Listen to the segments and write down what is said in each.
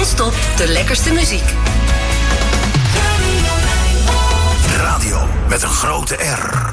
Non-stop de lekkerste muziek. Radio met een grote R.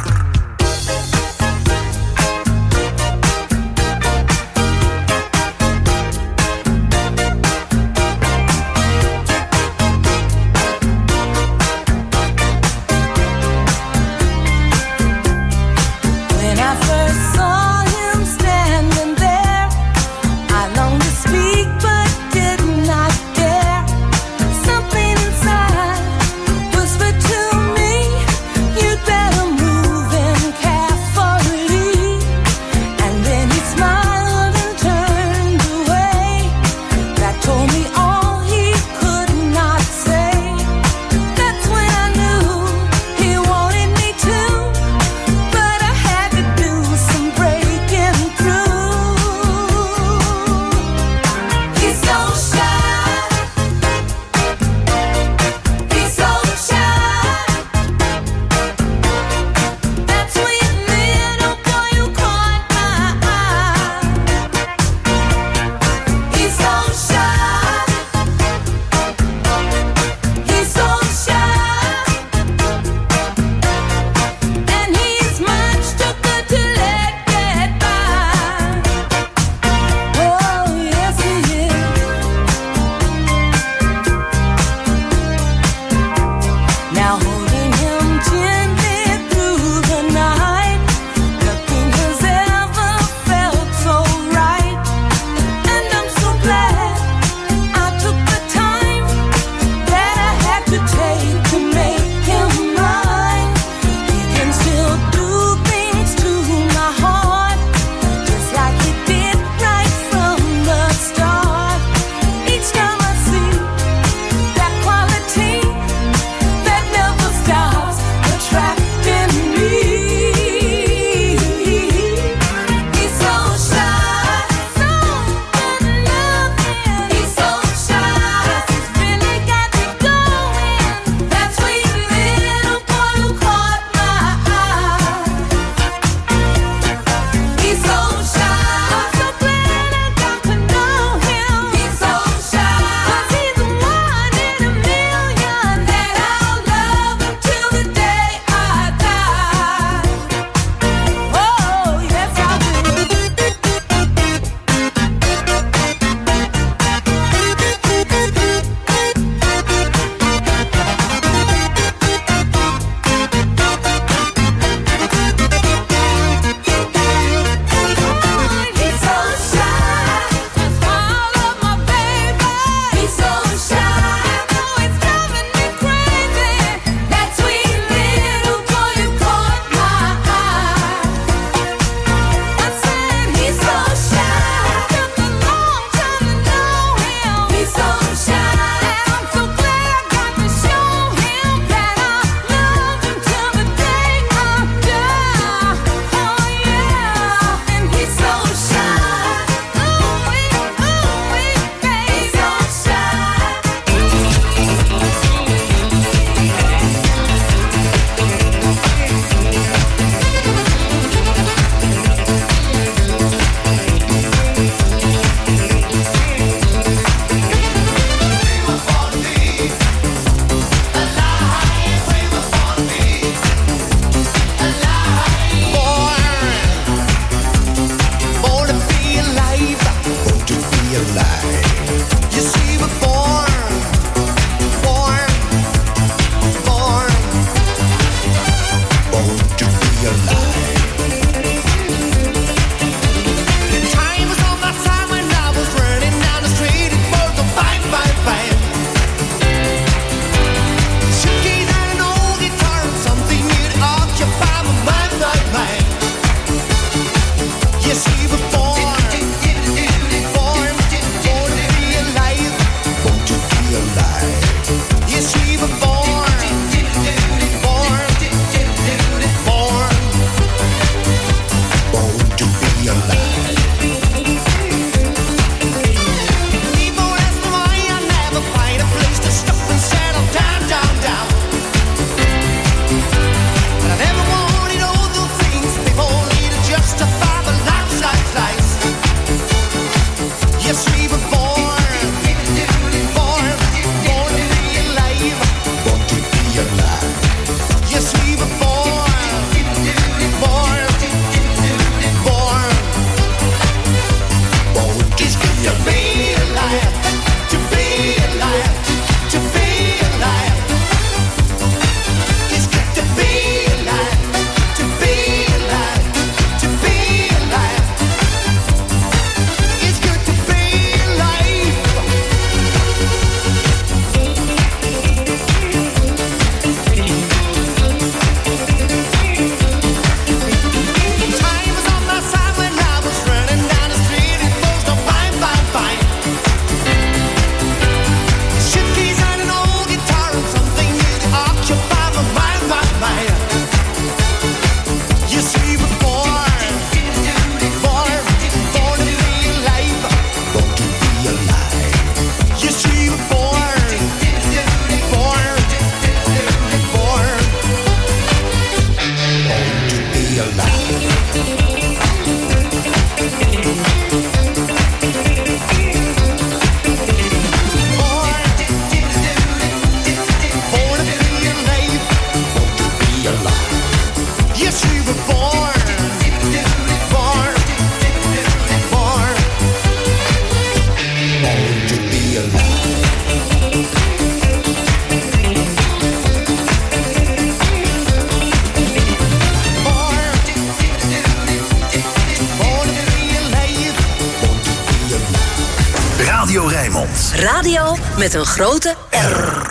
Radio met een grote R.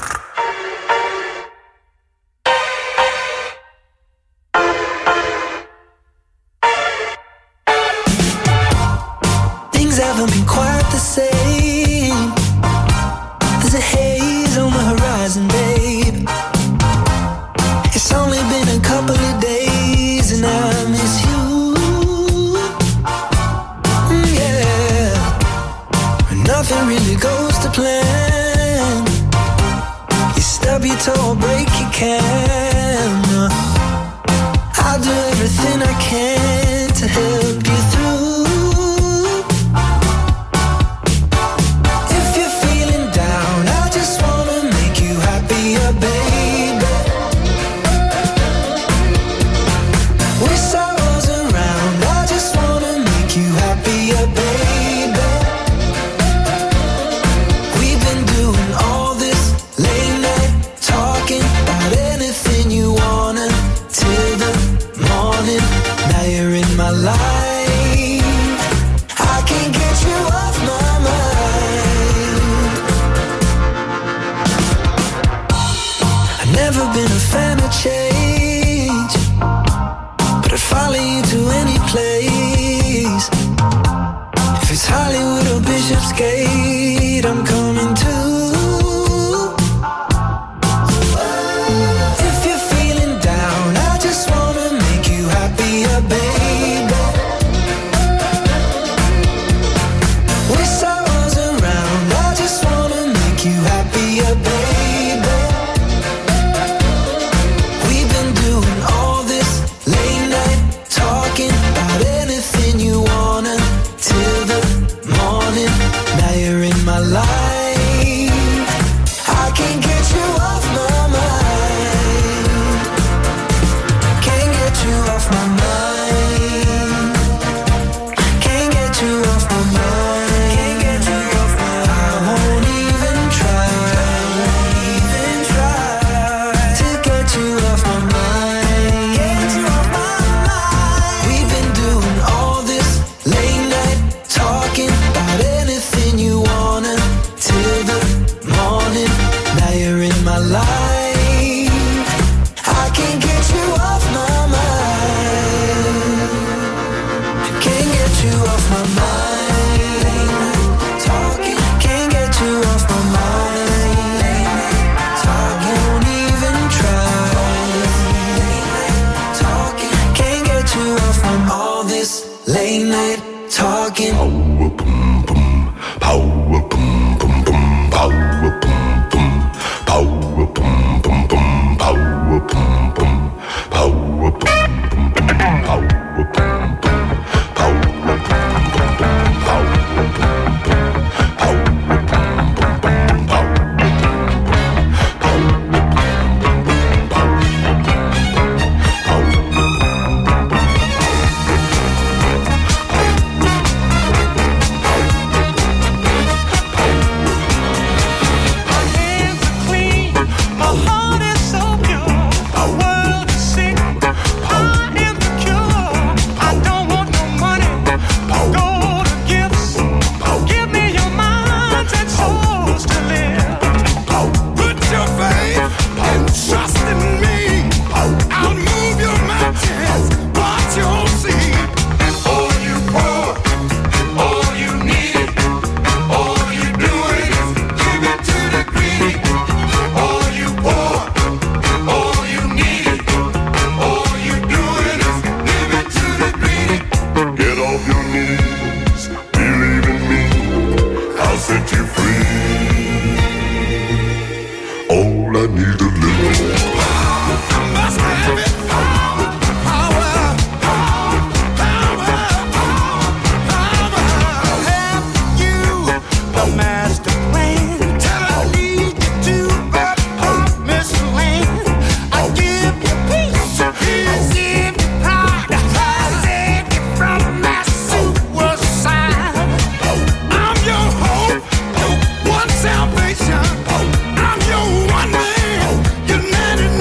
Things haven't been quite the same. There's a haze on the horizon, babe. It's only been a couple of days and I miss you. Yeah. Nothing really goes to plan. You stub your toe or break your can. I'll do everything I can to help you through. If you're feeling down, I just wanna make you happier, baby. With sorrows around, I just wanna make you happier, baby. We've been doing all this late night talking about anything you wanna till the morning. Now you're in my life. I can't get you off my mind. I've never been a fan of change, but I'd follow you to any place. If it's Hollywood or Bishopsgate, I'm coming too. If you're feeling down, I just wanna make you happier, baby. With sorrows around, I just wanna make you happier, baby. We've been doing all this late night talking about anything you wanna till the morning. Now you're in my life. I can't get you off my mind. Can't get you off my mind. Can't get you off my mind. Can't get you off my mind. I won't even try. To get you off my mind. Get you off my mind. We've been doing all this late night talking about anything you wanna till the morning. Now you're in my life. I can't get you off my mind. Can't get you off my mind. Late night talking. Can't get you off my mind. Late night talking. Won't even try. Late night talking. Can't get you off from all this late night talking. Power boom boom, power boom boom boom, power boom boom, power boom boom boom, power boom boom, power boom boom boom, power boom boom, power boom boom boom, power boom boom, power boom boom boom, power Salvation. I'm your one man.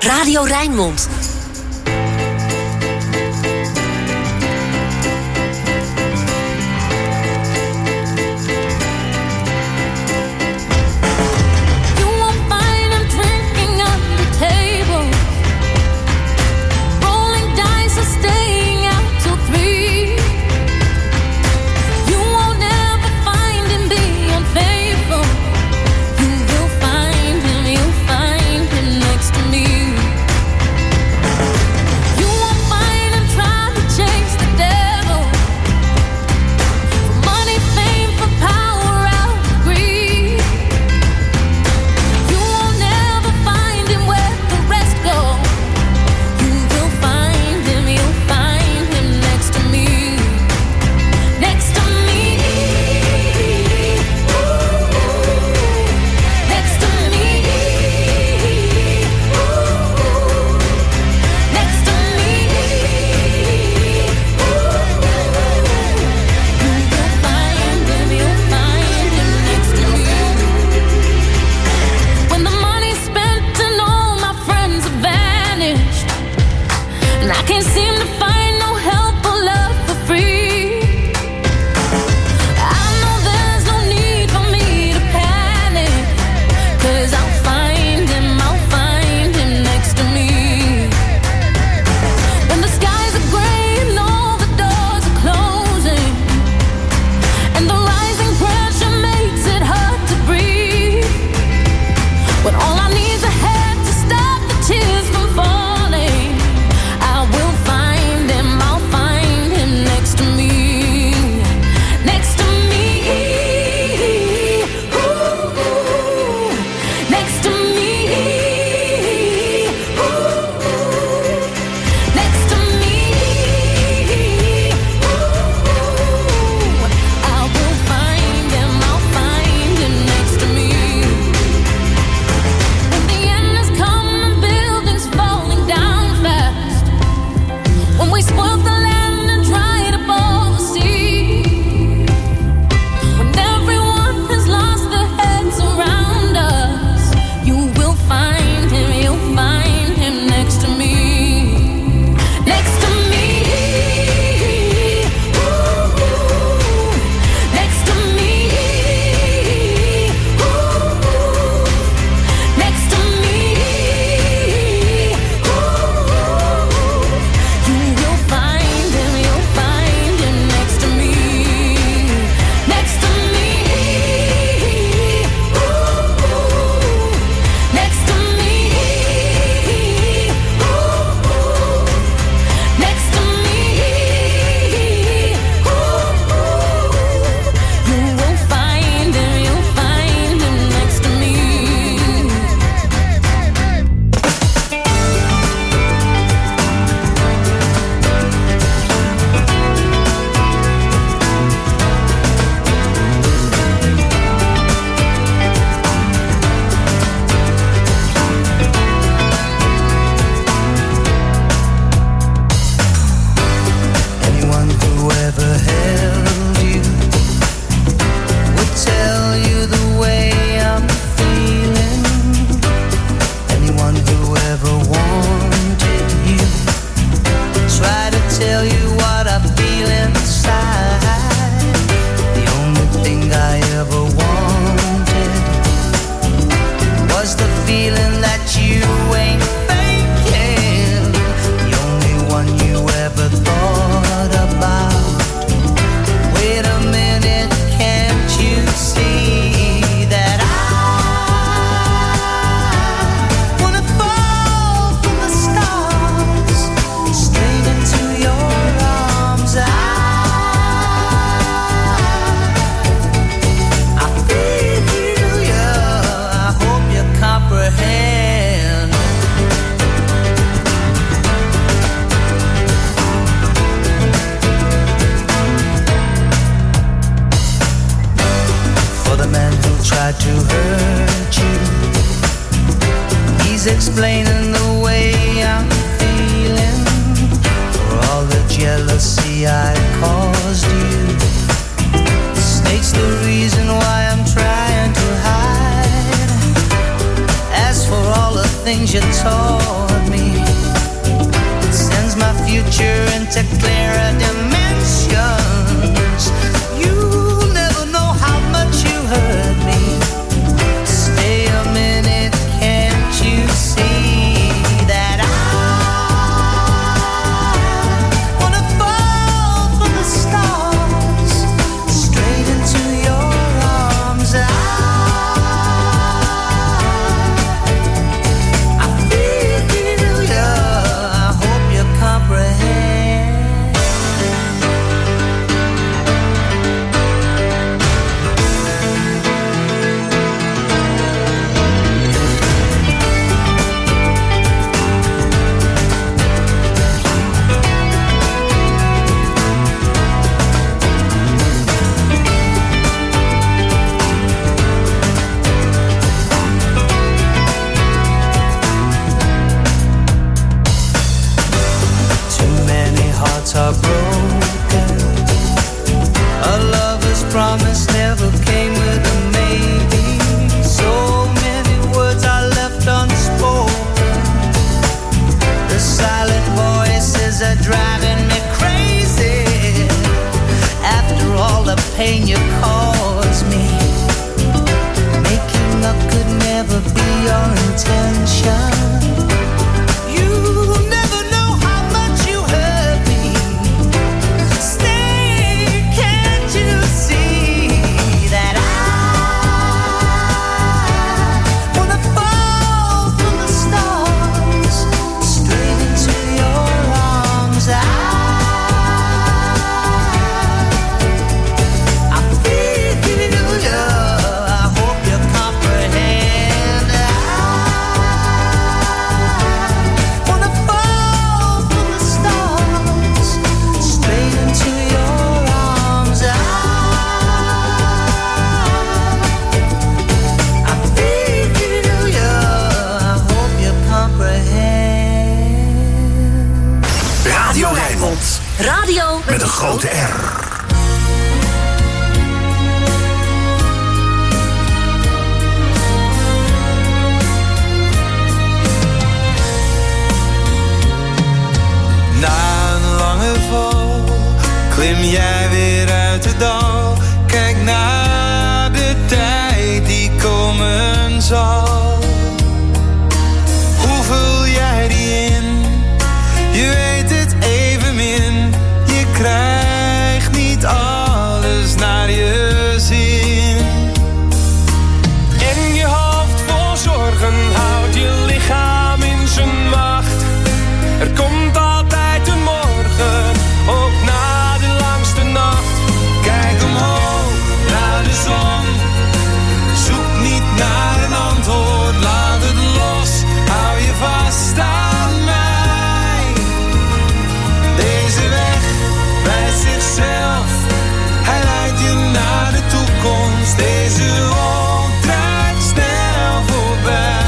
Radio Rijnmond. explaining the way I'm feeling for all the jealousy I caused you. States the reason why I'm trying to hide. As for all the things you taught future into clearer dimensions. You'll never know how much you hurt me. Stay a minute, can't you see that I wanna fall from the stars straight into your arms. I feel ya, I hope you comprehend. Too many hearts are broken. A lover's promise never came with a maybe. So many words are left unspoken. The silent voices are driving me crazy. After all the pain you caused me, making up could never be your intention. You'll never know how much you hurt me. Stay, can't you see that I wanna fall from the stars straight into your arms? I feel ya, I hope you comprehend. I wanna fall from the stars straight into your arms. I feel ya, I hope you comprehend. Radio Rijnmond. Radio Met een grote R. Na een lange val klim jij weer uit het dal. Kijk naar de tijd die komen zal. Hoe vul jij die in? Je weet het evenmin. Je krijgt niet alles naar je zin. En je hoofd vol zorgen houdt je lichaam in zijn macht. Er komt altijd een morgen, ook na de langste nacht. Kijk omhoog naar de zon. Zoek niet naar een antwoord, laat het los. Hou je vast aan mij. Deze weg wijst zichzelf. Hij leidt je naar de toekomst. Deze wolk draait snel voorbij.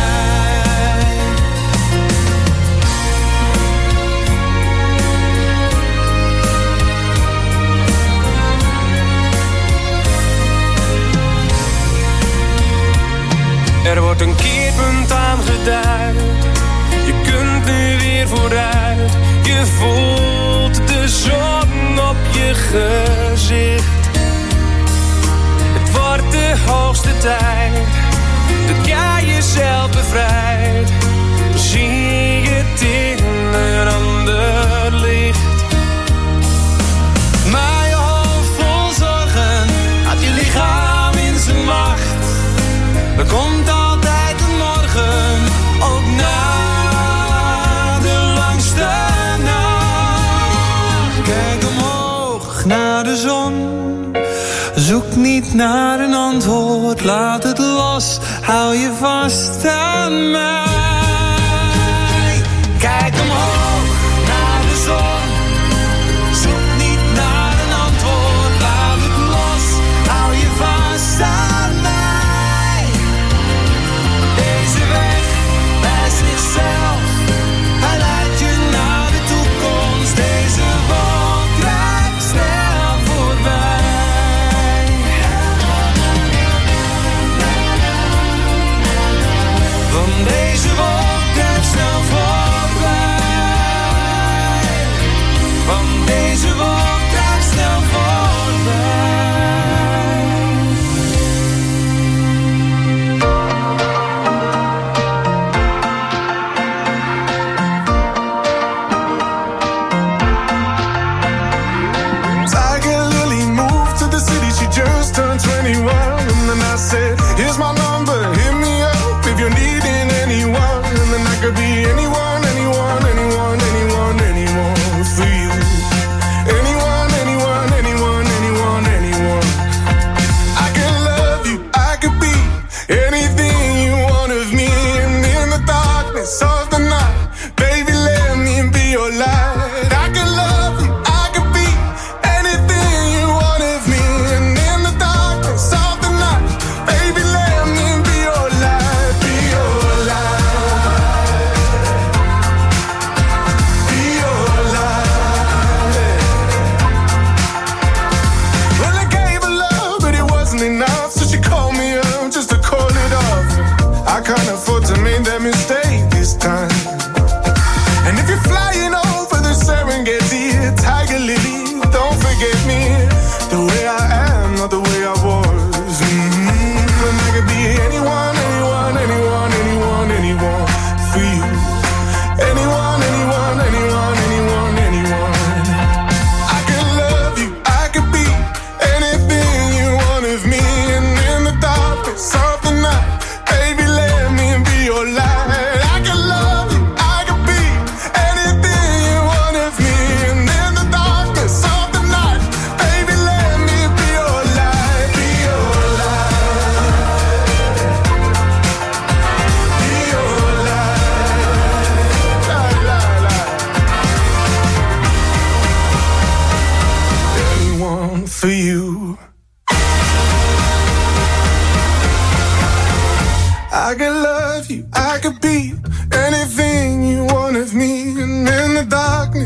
Er wordt een keerpunt aangeduid. Je kunt nu weer vooruit. Je voelt de zon op je gezicht. Het wordt de hoogste tijd dat jij jezelf bevrijdt. Zie je het in een ander licht. Maar je hoofd vol zorgen had je lichaam in zijn macht. Er komt altijd een morgen, ook na de langste nacht. Kijk omhoog naar de zon. Zoek niet naar een antwoord, laat het los. Hou je vast aan mij. Kijk omhoog naar de zon. Zoek niet naar een antwoord, laat het los. Hou je vast aan mij. Deze weg wijst zichzelf. Hij leidt je naar de toekomst. Deze wolk drijft snel voorbij. Van deze wolk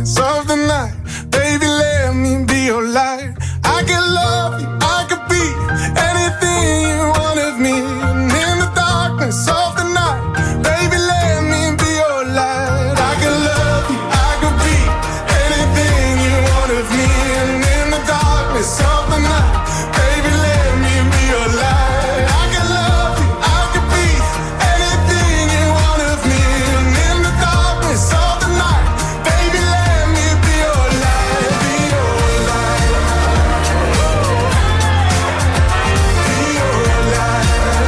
darkness of the night. Baby, let me be your light. I can love you, I could be anything you want of me. And in the darkness of the night, baby, let me be your light. I can love you, I could be anything you want of me. And in the darkness of the night, baby, let me be your light. I can love you, I could be anything you want of me. And in the darkness of the night, baby, let me be your light, be your light, be your light.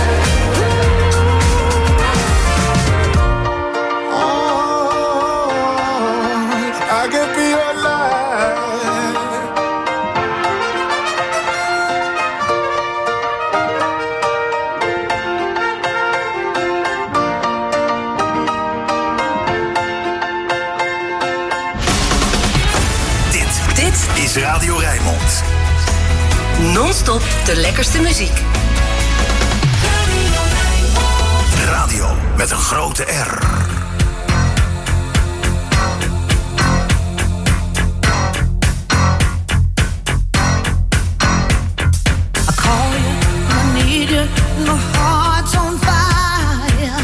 Oh, I could be your light. Dit is Radio Rijnmond. Non-stop de lekkerste muziek. Radio met een grote R. I call you, I need you, my heart's on fire.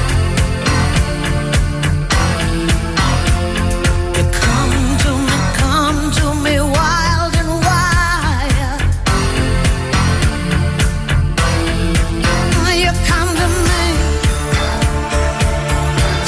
You come to me wild and wild. You come to me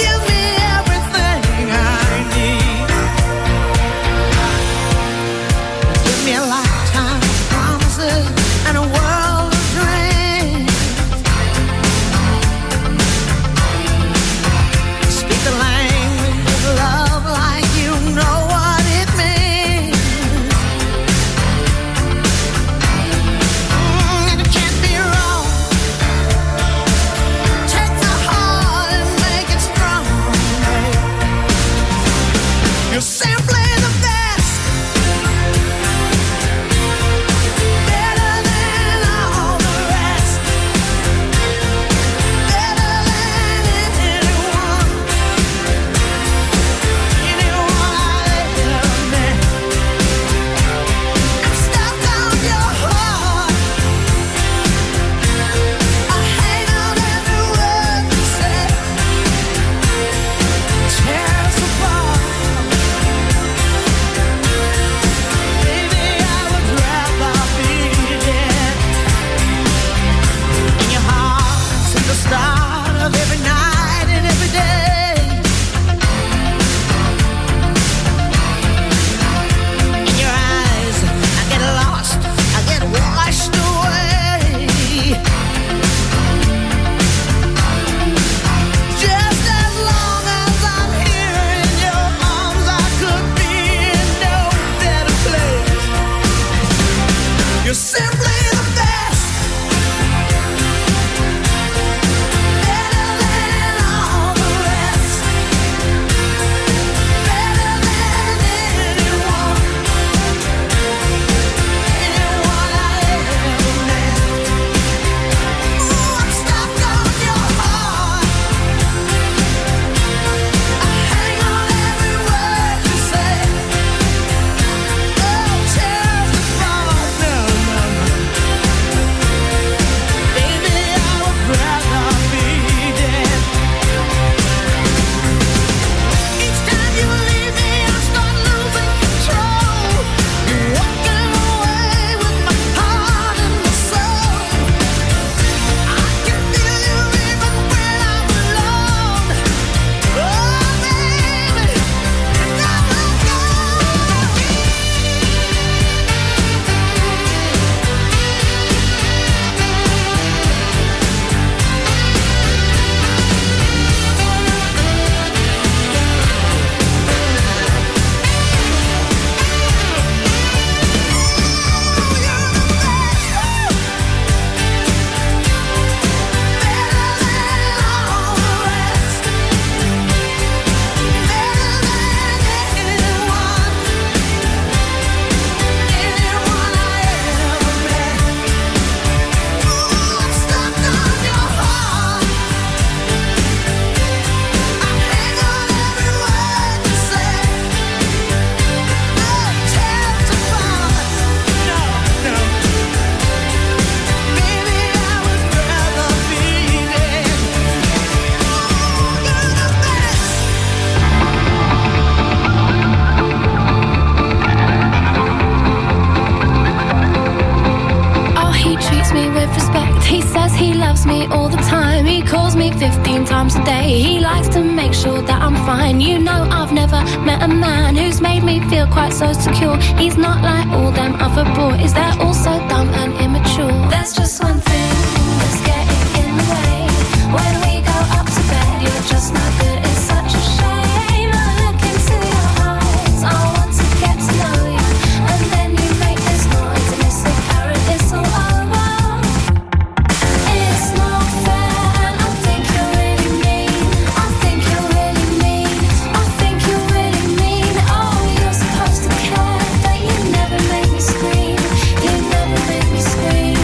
fine. You know I've never met a man who's made me feel quite so secure. He's not like all them other boys, they're all so dumb and immature. There's just one thing that's getting in the way. When we go up to bed, you're just not good. It's such a shame. I look into your eyes, I want to get to know you, and then you make this noise and it's apparent it's all over. It's not fair and I think you're really mean. I think you're really mean. I think you're really mean. Oh, you're supposed to care, but you never make me scream. You never make me scream.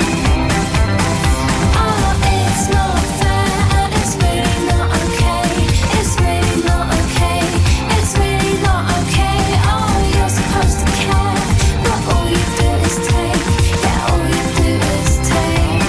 Oh, it's not fair and it's really not okay. It's really not okay. It's really not okay. Oh, you're supposed to care, but all you do is take. Yeah, all you do is take.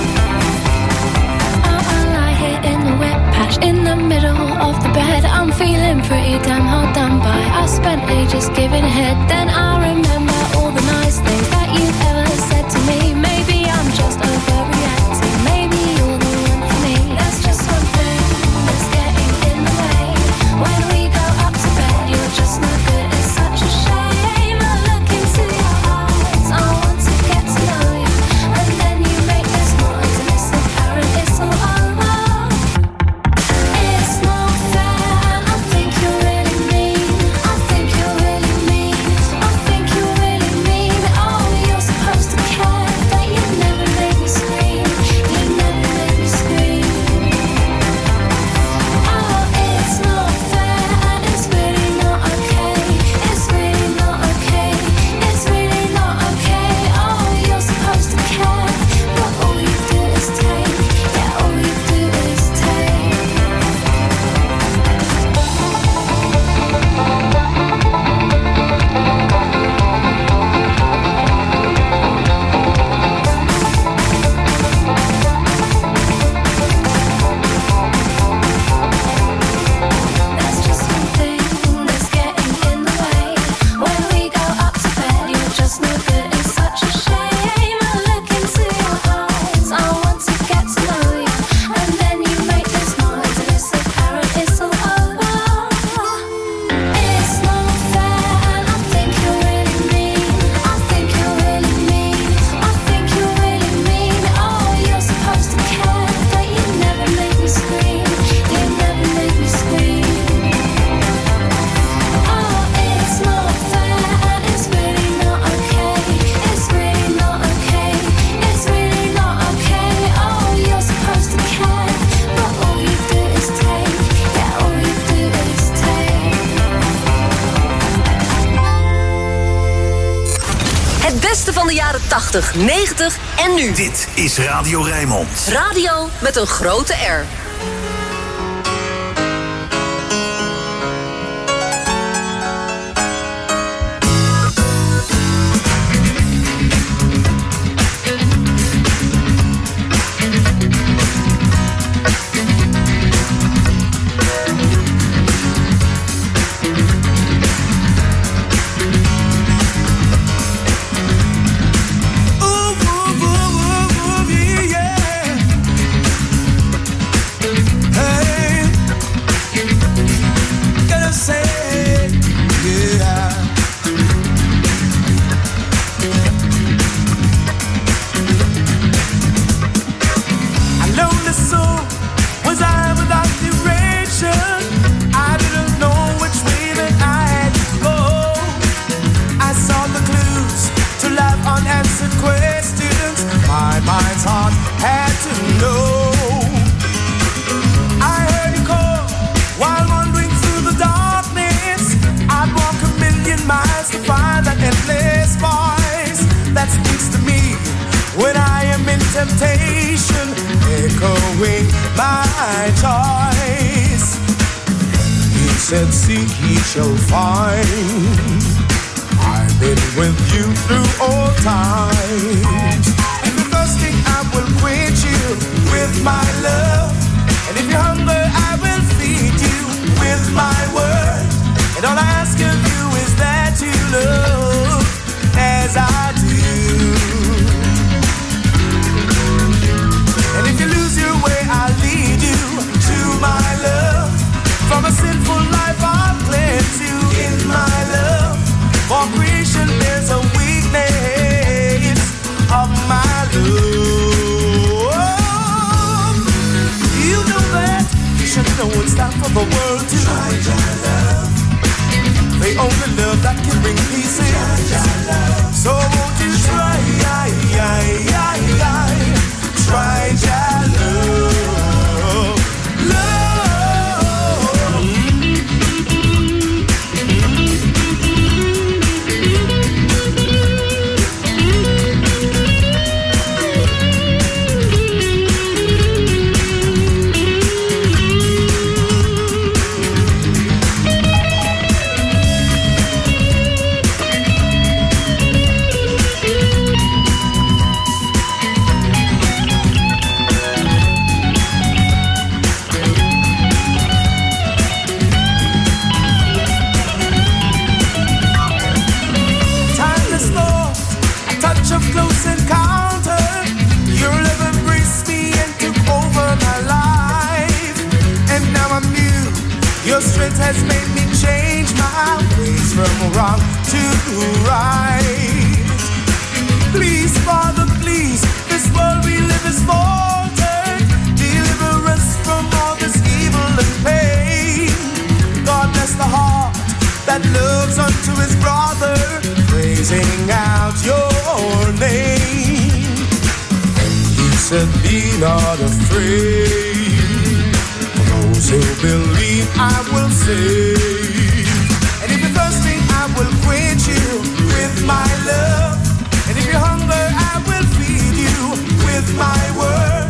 I lie here in the wet patch in the middle of the bed. I'm feeling pretty damn hard done by. I spent ages giving head, then I remember all the nice things that you've ever said to me. Maybe I'm just overreacting. Maybe you're the one for me. There's just one thing that's getting in the way. When we go up to bed, you're just not good. It's such a shame. I look into your eyes, I want to get to know you, and then you make this noise and it's apparent it's all over. It's not fair and I think you're really mean. I think you're really mean. I think you're really mean. Oh, you're supposed to care, but you never make me scream. You never make me scream. Oh, it's not fair and it's really not okay. It's really not okay. It's really not okay. Oh, you're supposed to care, but all you do is take. Yeah, all you do is take. There's just one thing that's getting in the way. When we go up to bed, you're just no good. It's such a shame. I look into your eyes, I want to get to know you, and then you make this noise and it's apparent it's all over. It's not fair and I think you're really mean. I think you're really mean. I think you're really mean. Oh, you're supposed to care, but you never make me scream. You never make me scream. Oh, it's not fair and it's really not okay. It's really not okay. It's really not okay. Oh, you're supposed to care, but all you do is take. Yeah, all you do is take. Het beste van de jaren 80, 90 en nu. Dit is Radio Rijnmond. Radio met een grote R. Temptation echoing my choice. He said, seek, ye shall find. I've been with you through all times. If you're thirsty, I will quench you with my love. And if you're hungry, I will feed you with my word. And all I ask of you is that you love as I do. And if you lose your way, I'll lead you to my love. From a sinful life places. So won't you try your love, love. Close encounter, your love embraced me and took over my life. And now I'm new. Your strength has made me change my ways from wrong to right. Please, Father, please, this world we live is faltered. Deliver us from all this evil and pain. God bless the heart that loves unto his brother, praising out your name. And he said, be not afraid, for those who believe I will save. And if you're thirsty, I will quench you with my love. And if you're hungry, I will feed you with my word.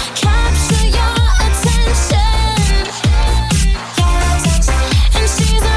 She's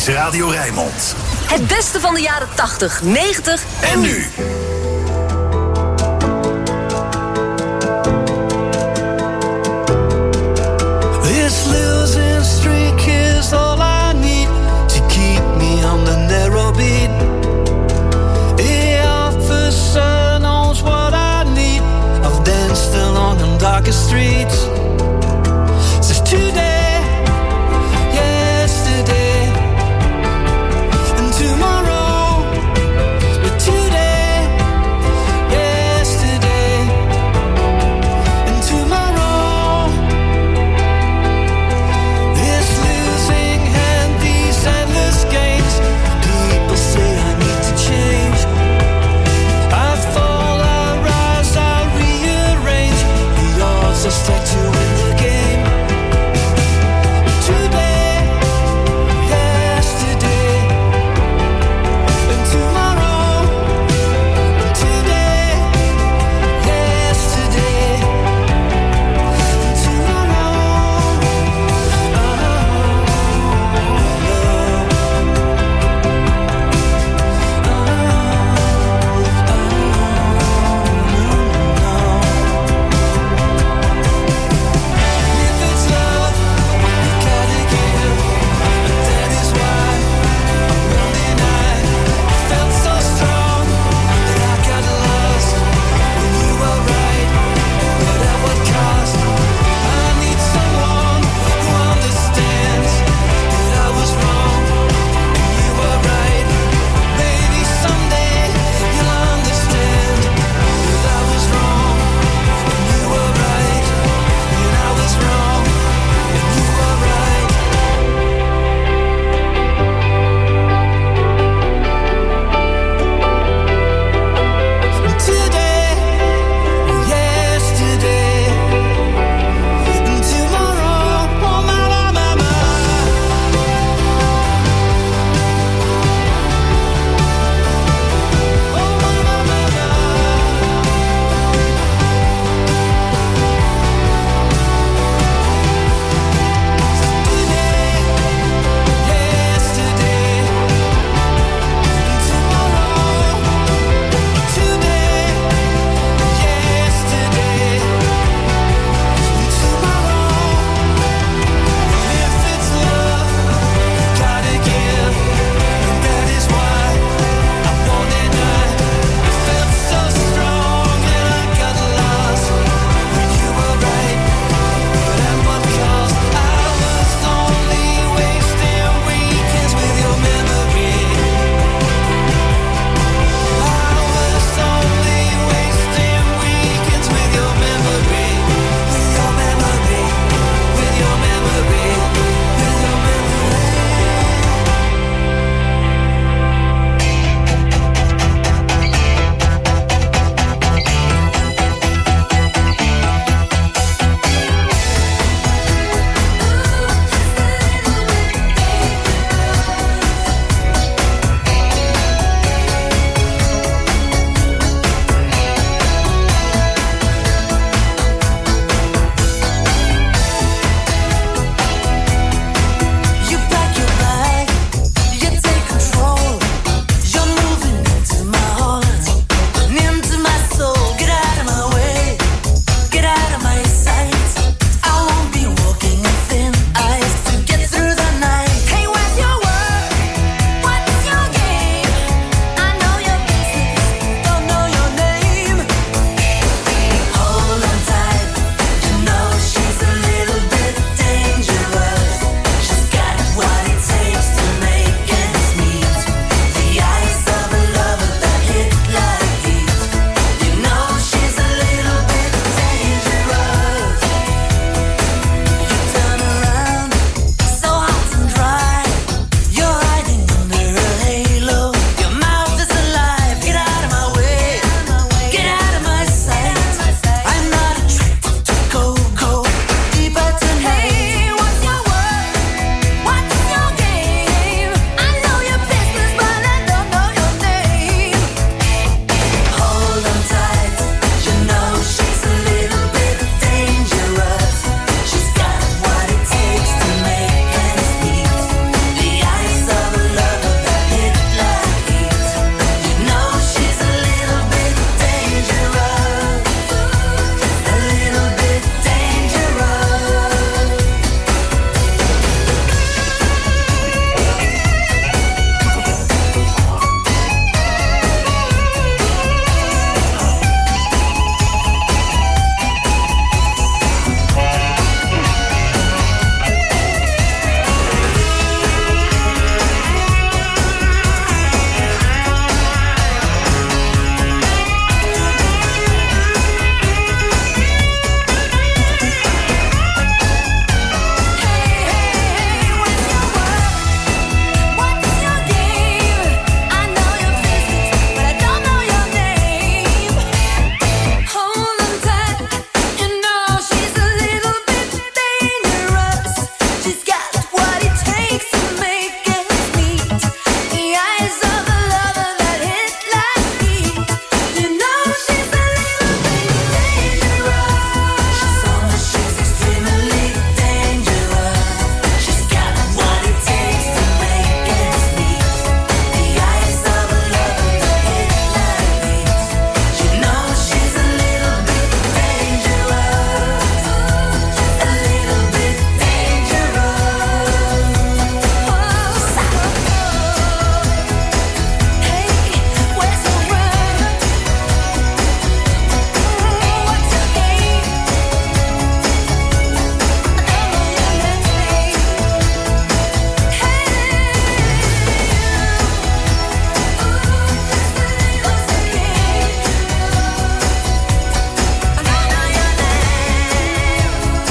Radio Rijnmond. Het beste van de jaren 80, 90 En nu. This losing streak is all I need to keep me on the narrow beat. The officer knows what I need. I've danced along the darkest streets. Since today, yesterday, and tomorrow. But today, yesterday, and tomorrow. This losing hand, these endless games. People say I need to change. I fall, I rise, I rearrange. The odds are stacked to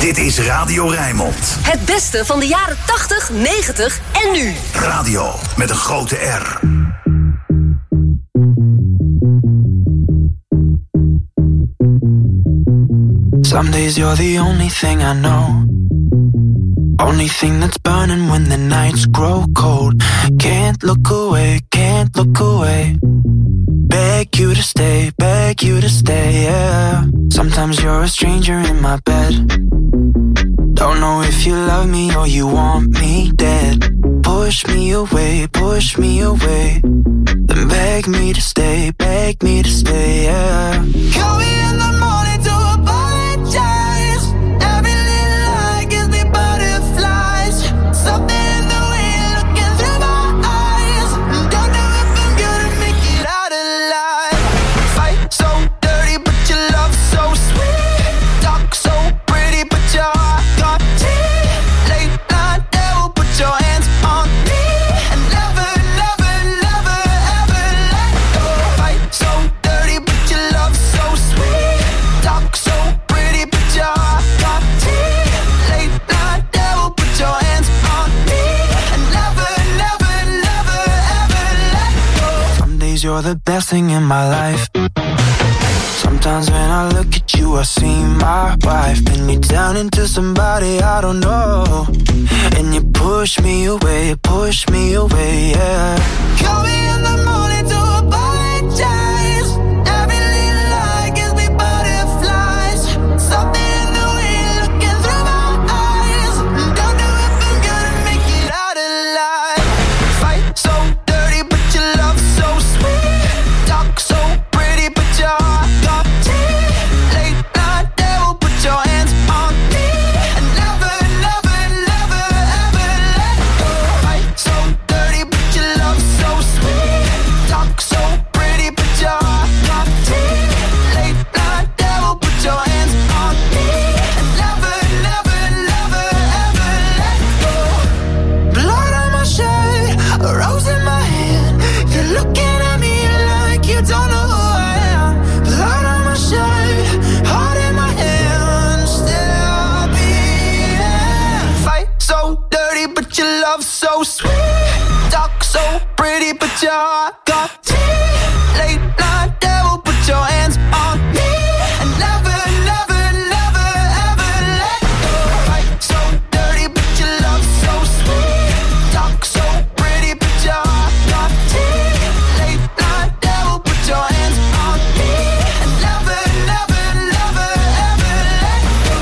Dit is Radio Rijnmond. Het beste van de jaren 80, 90 en nu. Radio met een grote R. Some days you're the only thing I know. Only thing that's burning when the nights grow cold. Can't look away, can't look away. Beg you to stay, yeah. Sometimes you're a stranger in my bed. Don't know if you love me or you want me dead. Push me away, then beg me to stay, yeah. Call me in the morning to apologize. Every little lie gives me butterflies. Something in the way you're looking through my eyes. Don't know if I'm gonna make it out alive. Fight so dirty, but your love so sweet. Talk so pretty, but your heart got teeth. Late night devil, put your hands on me. And never, never, never, ever let go. Fight so dirty, but your love so sweet. Talk so pretty, but your heart got teeth. Late night devil, put your hands on me. And never, never, never, ever let go. Some days you're the best thing in my life. Sometimes when I look at you, I see my wife. Pin you down into somebody I don't know. And you push me away, yeah. Call me in the morning to apologize. Every little lie gives me butterflies. Something in the way you're looking through my eyes. Don't know if I'm gonna make it out alive. Fight so dirty, but your love so sweet. Talk so pretty, but your heart got teeth. Late night devil, put your hands on me. And never, never, never, ever let go. Fight so dirty, but your love so sweet. Talk so pretty, but your heart got teeth. Late night devil, put your hands on me. And never, never, never, ever let go. Blood on my shirt, a rose in my hand. You're looking at me like you don't know who I am. Blood on my shirt, heart in my hand. Still beating. Fight so dirty, but your love so sweet. Talk so pretty, but your heart got teeth. Late night devil, put your hands on me. And never, never, never, ever let go. Fight so dirty, but your love so sweet. Talk so pretty, but your heart got teeth. Late night devil, put your hands on me. And never, never, never, ever let go.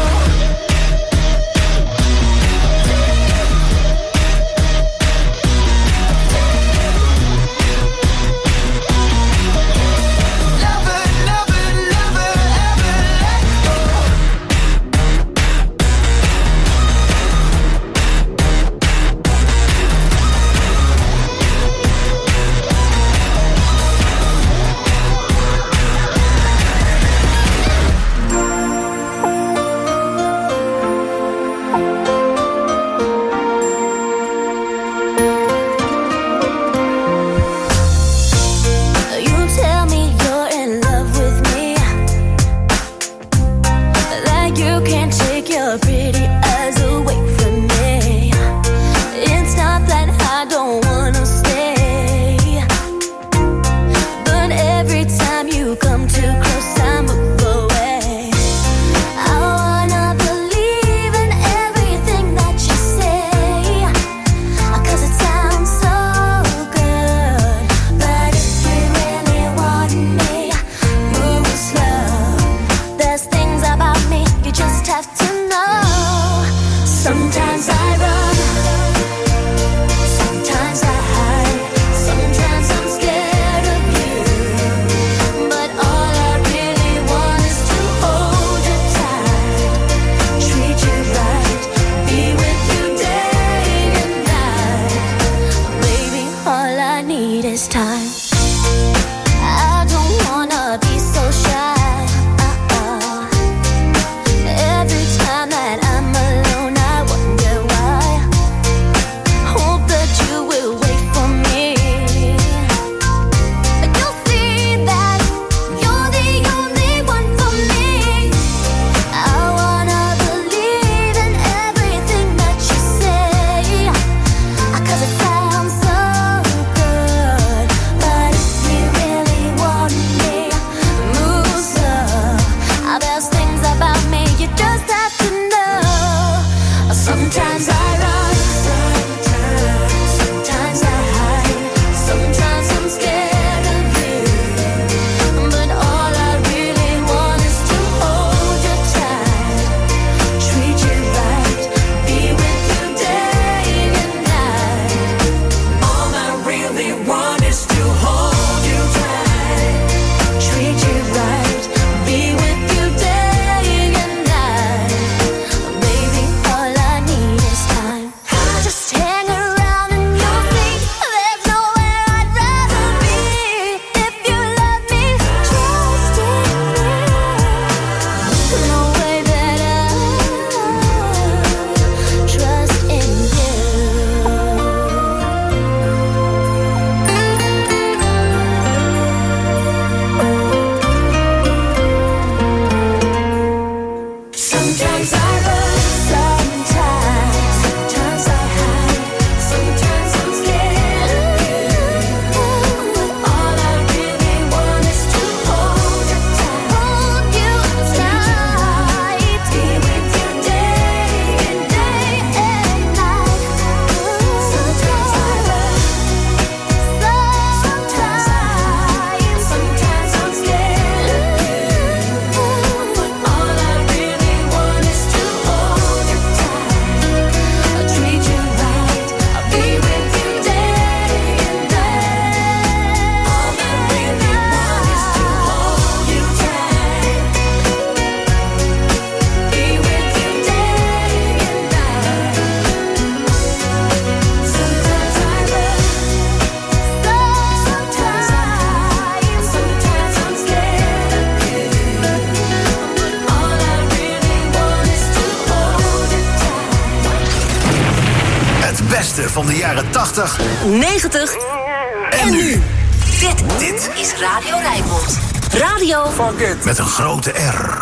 beste van de jaren 80, 90 en nu. Dit is Radio Rijnmond. Radio Met een grote R.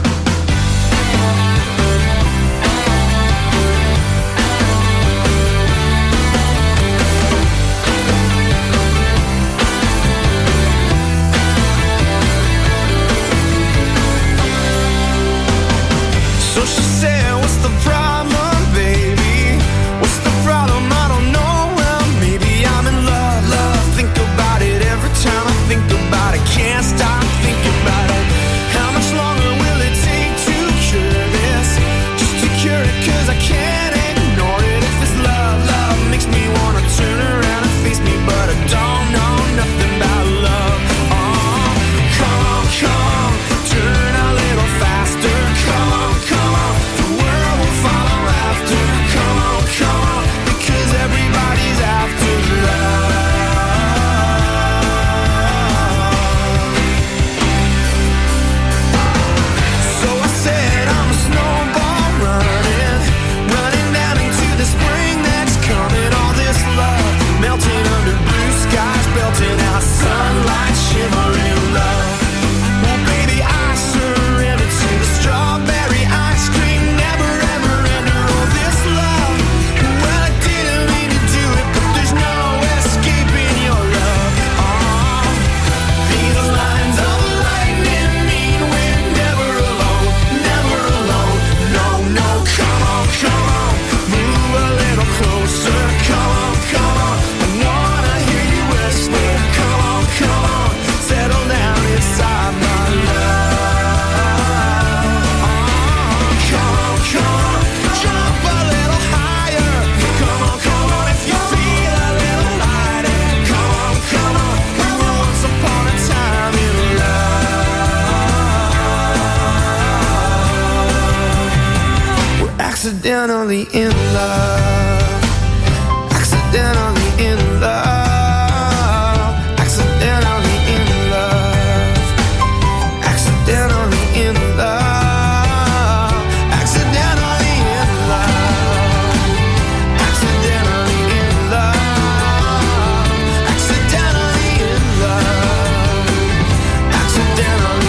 So she said, what's the problem, baby? What's the problem? I don't know. Well, maybe I'm in love, love. Think about it every time I think about it. Can't stop thinking about it. How much longer will it take to cure this? Just to cure it, cause I can't ignore it. If it's love, love makes me wanna turn around and face me, but I don't know nothing about love. Oh, come on, turn a little faster. Come on, the world will follow after. Come on, because everybody's after love. So I said I'm a snowball running down into the spring that's coming. All this love melting under blue skies, belting out sunlight, shimmering love. Well, baby, I surrender to the strawberry ice cream, never ever ender. Oh, this love, well, I didn't mean to do it, but there's no escaping your love. Oh, these lines of lightning mean we're never alone. No, come on, move a little closer. Come on, I wanna hear you whisper. Come on, settle down inside my love. Come on, jump a little higher. Come on, if you feel a little lighter. Come on, we were once upon a time in love. We're accidentally in love.